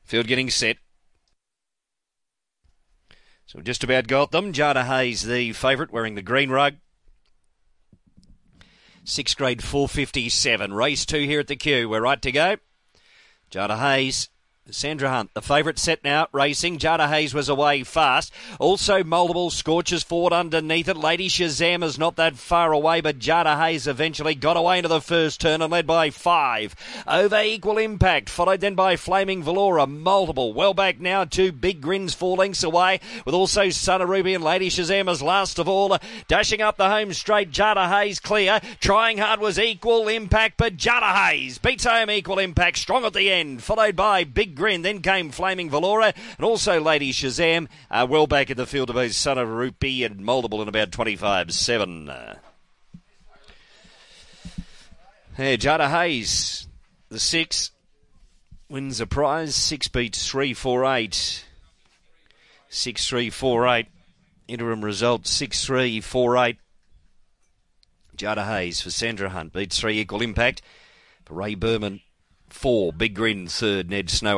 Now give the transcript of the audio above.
Field getting set. So just about got them. Jada Hayes, the favourite, wearing the green rug. 6th grade 457. Race 2 here at the queue. We're right to go. Jada Hayes. Sandra Hunt, the favourite, set now, racing. Jada Hayes was away fast. Also, Multiple Scorches forward underneath it. Lady Shazam is not that far away, but Jada Hayes eventually got away into the first turn and led by 5. Over Equal Impact, followed then by Flaming Valora. Multiple, well back now, 2 Big Grins 4 lengths away, with also Son of Ruby and Lady Shazam as last of all. Dashing up the home straight, Jada Hayes clear. Trying hard was Equal Impact, but Jada Hayes beats home Equal Impact, strong at the end, followed by Big Grin, then came Flaming Valora, and also Lady Shazam, well back in the field of both Son of Rupi and Multiple in about 25-7. Jada Hayes, the 6, wins a prize. 6 beats 3-4-8. 6-3-4-8. Interim result 6-3-4-8. Jada Hayes for Sandra Hunt beats 3 Equal Impact. For Ray Berman, 4 Big Grin, 3rd. Ned Snow